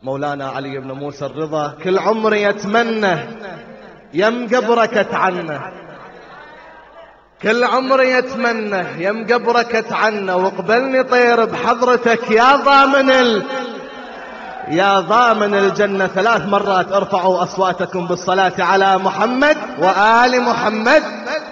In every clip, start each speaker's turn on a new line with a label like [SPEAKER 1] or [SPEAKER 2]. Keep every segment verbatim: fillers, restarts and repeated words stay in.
[SPEAKER 1] مولانا علي بن موسى الرضا كل عمري يتمنى يم قبرك اتعنى، كل عمري يتمنى يم قبرك اتعنى، وقبلني طير بحضرتك يا ضامن ال... يا ضامن الجنة. ثلاث مرات ارفعوا أصواتكم بالصلاة على محمد وآل محمد.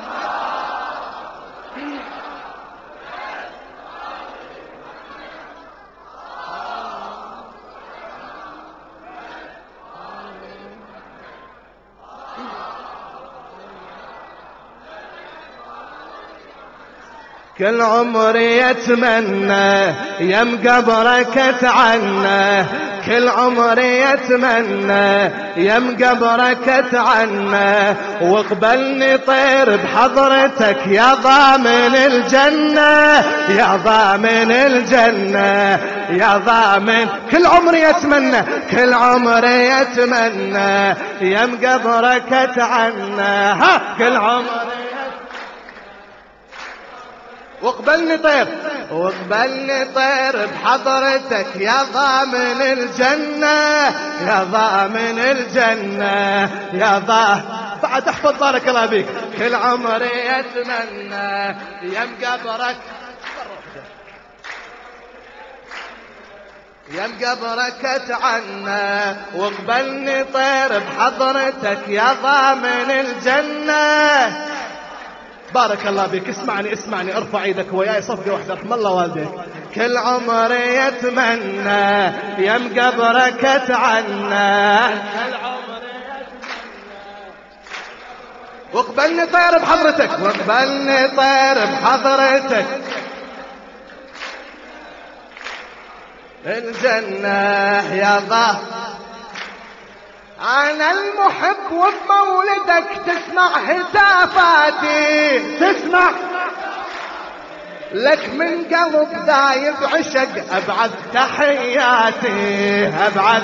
[SPEAKER 1] كل عمري يتمنى يم قبرك اتعنى، كل عمري يتمنى يم قبرك اتعنى، وقبلني طير بحضرتك يا ضامن الجنة، يا ضامن الجنة، يا ضامن. كل عمري يتمنى كل عمري يتمنى يم قبرك اتعنى، ها كل عمري وقبلني طير، وقبلني طير بحضرتك يا ضامن الجنة، يا ضامن الجنة، يا ضامن. بعد احفظ بارك الله بيك. كل عمري يتمنى يم قبرك يم قبرك اتعنى، وقبلني طير بحضرتك يا ضامن الجنة. بارك الله بك. اسمعني اسمعني، ارفع ايدك وياي صفقة واحدة رحم الله والديك. كل عمري يتمنى يم قبرك اتعنى، كل عمري يتمنى وقبلني طير بحضرتك، وقبلني طير بحضرتك الجنة يا ضا. أنا المحب وبمولدك تسمع هتافاتي، تسمع لك من قلب دايب عشق أبعد تحياتي، أبعد.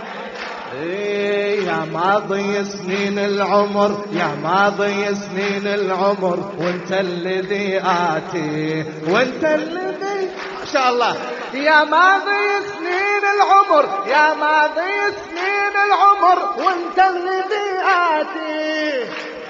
[SPEAKER 1] إيه يا ماضي سنين العمر، يا ماضي سنين العمر، وانت الذي آتي، وانت الذي ما شاء الله. يا ماضي سنين العمر، يا ماضي سنين العمر، وانت الذي آتي.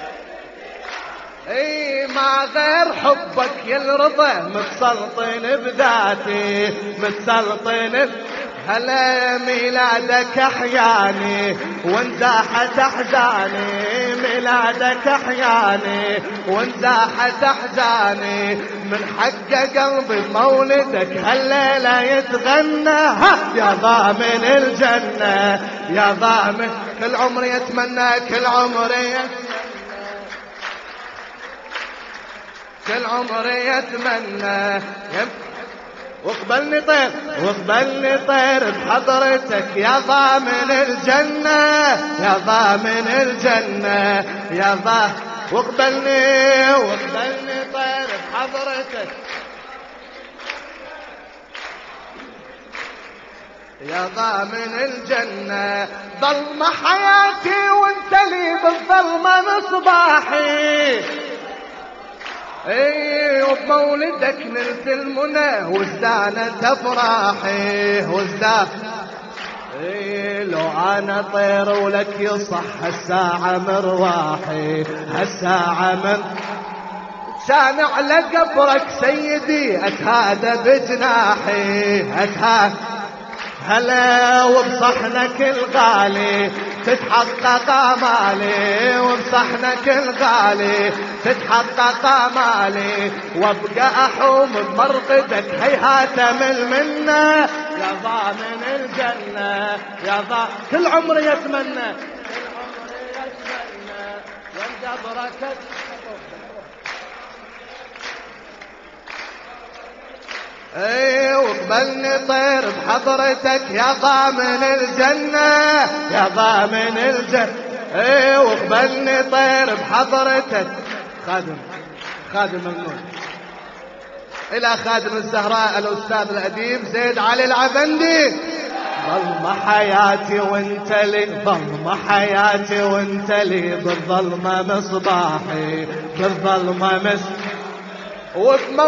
[SPEAKER 1] اي ما غير حبك يا الرضا متسلطن بذاتي، متسلطن. هلا ميلادك احياني وانزاحت احزاني، ميلادك احياني وانزاحت احزاني، من حق قلبي مولدك هالليلة يتغنى، ها يا ضامن الجنة، يا ضامن. كل عمري يتمنى، كل عمري يتمنى، كل عمري يتمنى يم... واقبلني طير، واقبلني طير بحضرتك يا ضامن الجنة، يا ضامن الجنة، يا ضامن. واقبلني واقبلني طير بحضرتك يا ضامن الجنة. ظلمة حياتي وانت لي بالظلمة مصباحي، اي وبمولدك نلت المنى وازدانت افراحي، وازدان. اي لو انا طير ولك يصح هالساعة مرواحي، هالساعة من كان على قبرك سيدي اتهادى بجناحي، اتهادى. هلا وبصحنك الغالي تتحقق آمالي، وبصحنك الغالي تتحقق آمالي، وابقى احوم بمرقدك هيهات من منا، يا ضامن الجنة، يا ضامن. كل عمري يتمنى، كل عمري يتمنى يا قبرك. اي وقبلني طير بحضرتك يا ضامن الجنة، يا ضامن الجنة. اي وقبلني طير بحضرتك. خادم خادم ممنون الى خادم الزهراء الاستاذ الاديب زيد علي العبندي. ظلمة حياتي وانت لي، ظلمة حياتي وانت لي، بالظلمة مصباحي، بالظلمة مصباحي،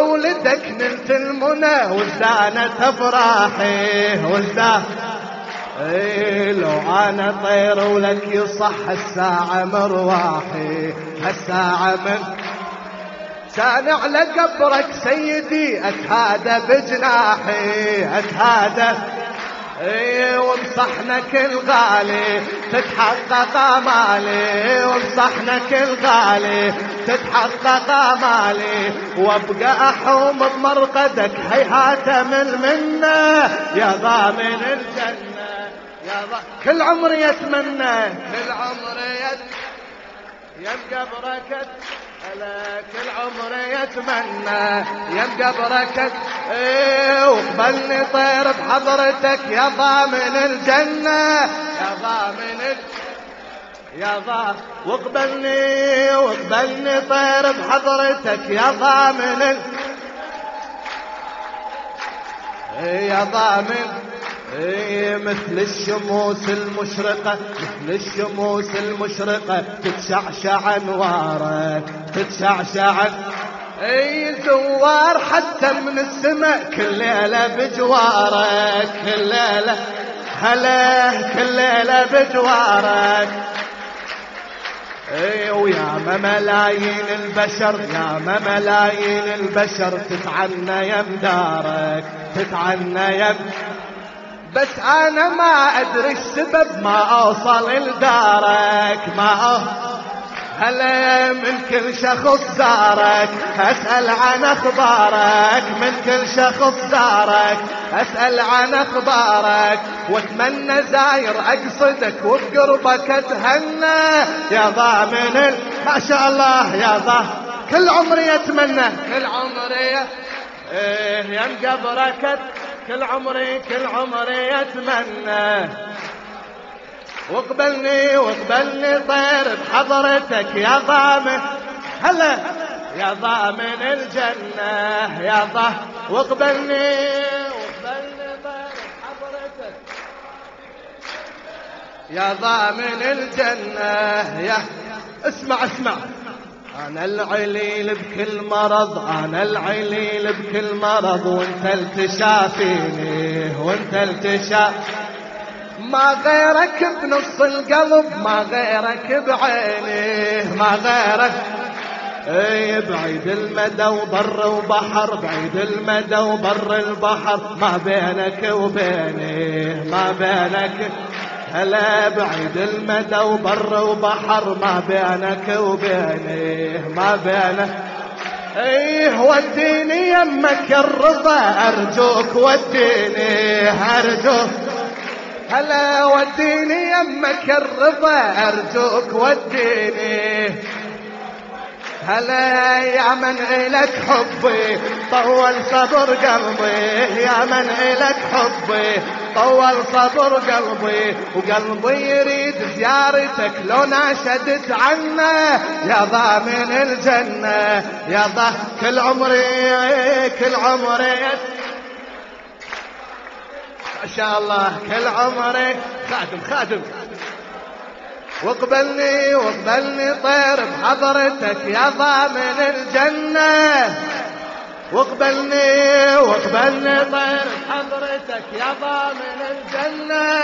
[SPEAKER 1] وبمولدك نلت المنى وازدانت افراحي، وازدانت. اي لو انا طير ولك يصح الساعة مروحي، هالساعة من سان على قبرك سيدي اتهادى بجناحي، اتهادى اي ومصحنك الغالي تتحقق امالي، ومصحنك الغالي تتحقق امالي، وابقى احوم بمرقدك هيهات من منا يا ضامن الجنة يا ضامن. كل عمري يتمنى كل عمري يتمنى يبقى بركة على كل عمري يتمنى يبقى بركة ايه، وقبلني طير بحضرتك يا ضامن الجنة يا ضامن يا ضامن، وقبلني وقبلني طير بحضرتك يا ضامن يا ضامن. ايه مثل الشموس المشرقة مثل الشموس المشرقة تتشعشع انوارك تتشعشع. اي زوار حتى من السماء كل ليلة بجوارك كل ليلة هلا كل ليلة بجوارك. اي ويا ملايين البشر يا ملايين البشر تتعنى يا مدارك تتعنى يا، بس انا ما ادري السبب ما اوصل لدارك ما أوصل. هلا من كل شخص زارك اسأل عن اخبارك، من كل شخص زارك اسأل عن اخبارك، واتمنى زاير اقصدك وبقربك اتهنى يا ضامن. ما شاء الله يا ضامن كل عمري يتمنى كل عمري ايه ينقى بركة كل عمري كل عمري يتمنى، واقبلني واقبلني طير بحضرتك يا ضامن هلا يا ضامن الجنة يا ضامن، واقبلني واقبلني طير بحضرتك يا ضامن الجنة يا. اسمع اسمع أنا العليل بكل مرض أنا العليل بكل مرض، وانت التشافيني وانت التشاف، ما غيرك بنص القلب ما غيرك بعيني ما غيرك. اي بعيد المدى وبر وبحر بعيد المدى وبر البحر، ما بينك وبيني ما بينك هلا بعيد المدى وبر وبحر، ما بينك وبيني ما بينك. ايه وديني يمك الرضا ارجوك وديني ارجوك هلا وديني يمك الرضا ارجوك وديني هلا يا من إلك حبي طول صبر قلبي، يا من إلك حبي طول صبر قلبي، وقلبي يريد زيارتك لو ناشدت عنا يا ضامن الجنة يا ضامن. كل عمري كل عمري ما شاء الله كل عمري خادم خادم، واقبلني واقبلني طير بحضرتك يا ضامن الجنة، واقبلني واقبلني طير بحضرتك يا ضامن الجنة.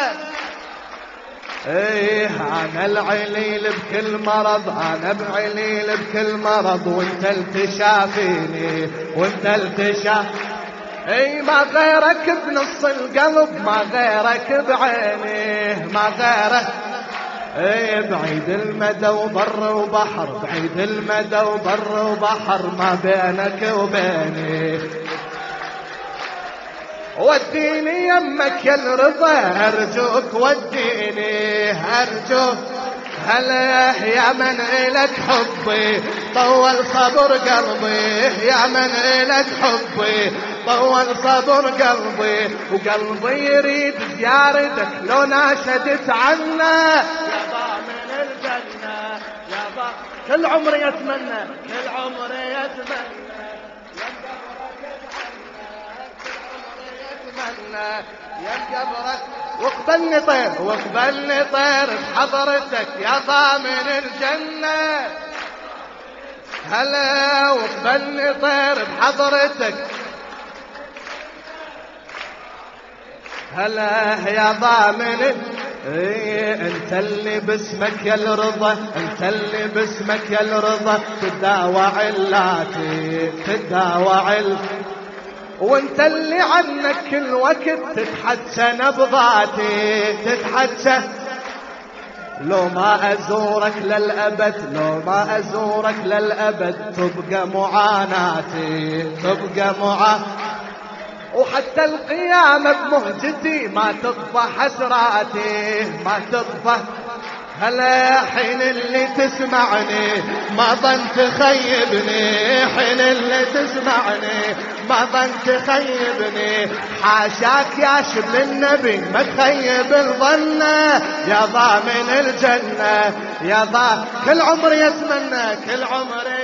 [SPEAKER 1] ايه انا العليل بكل مرض انا بعليل بكل مرض، وانت التشافيني وانت التشاف. اي ما غيرك بنص القلب ما غيرك بعيني ما غيرك. اي بعيد المدى وبر وبحر بعيد المدى وبر وبحر، ما بينك وبيني وديني يمك يا الرضا ارجوك وديني ارجوك هلا يا من إلك حبي طول صبر قلبي، يا من إلك حبي طول صبر قلبي، وقلبي يريد زيارتك لو ناشدت عنا يا ضامن الجنة يا ضامن. كل عمري يتمنى كل عمري يتمنى يا قبرك، واقبلني طير واقبلني طير بحضرتك يا ضامن الجنة هلا، واقبلني طير بحضرتك هلا يا ضامن إيه انت اللي باسمك يا الرضا، انت اللي باسمك يا الرضا تداوى علاتي تداوى عل، وانت اللي عنك كل وقت تتحدث نبضاتي تتحدث. لو ما ازورك للابد لو ما ازورك للابد تبقى معاناتي تبقى معاناتي، وحتى القيامة بمهجتي ما تطفى حسراتي ما تطفى. هلا حين اللي تسمعني ما ظن تخيبني، حين اللي تسمعني ما ظن تخيبني، حاشاك يا شبل النبي ما تخيب الظن يا ضامن الجنة يا ضامن. كل عمري اتمنى كل عمري